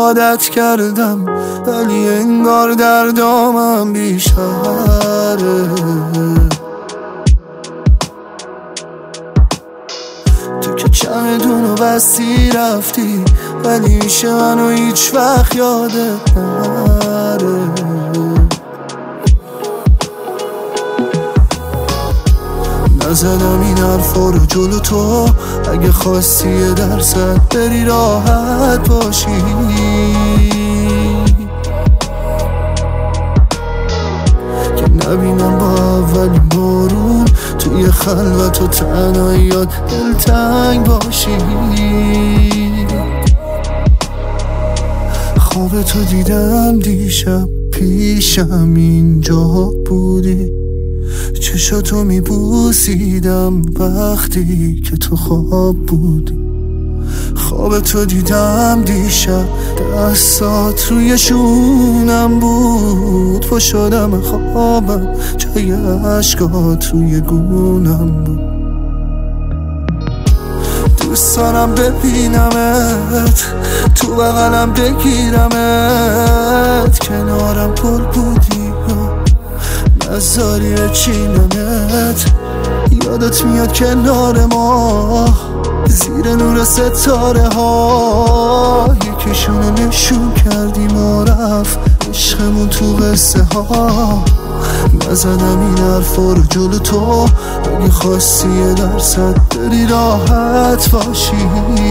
عادت کردم ولی انگار دردامم بیشتره. تو که چمدونو بستی رفتی ولی میشه منو هیچ وقت یادت نره. نزدم این حرفا رو جلو تو، اگه خواستی یه درصد بری راحت باشی. که نبینم با اولین بارون توی خلوت و تنهاییات دلتنگ باشی. خواب تو دیدم دیشب پیشم اینجا بودی، چشاتو میبوسیدم وقتی که تو خواب بودی. خواب تو دیدم دیشب دستات روی شونم بود، پا شدم خوابم جای عشقات روی گونم بود. دوست دارم ببینمت تو بغلم بگیرمت، کنارم پل بودی نذاری بچینمت. یادت میاد کنار ما زیر نور ستاره ها یکیشونو نشون کردیم و رفت عشقمون تو قصه ها. نزدم این حرفا رو جلو تو، اگه خواستی یه درصد بری راحت باشی.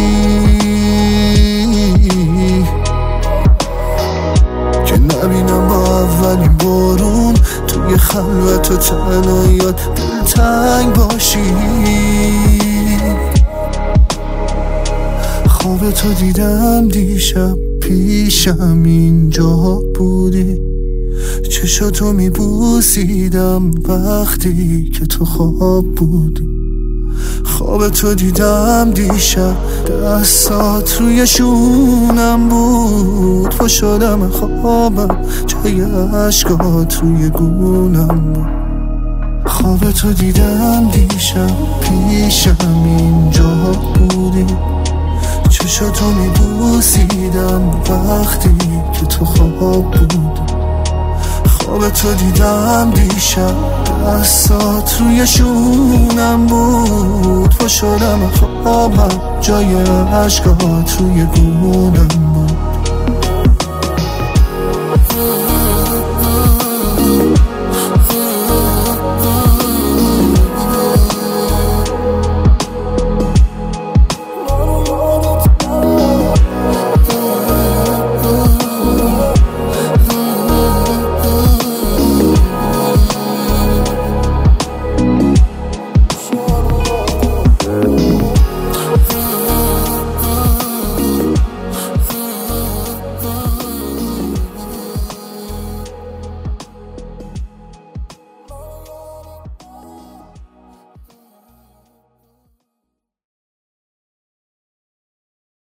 که نبینم با اولین بارون توی خلوت و تنهاییات دلتنگ باشی. خواب تو دیدم دیشب پیشم اینجا بودی، چشاتو میبوسیدم وقتی که تو خواب بودی. خواب تو دیدم دیشب دستات روی شونم بود، پا شدم خوابم جای عشقات روی گونم بود. خواب تو دیدم دیشب پیشم اینجا بودی، چشاتو میبوسیدم وقتی که تو خواب بودی. خواب تو دیدم دیشب دستات روی شونم بود، پا شدم خوابم جای عشقات روی گونم.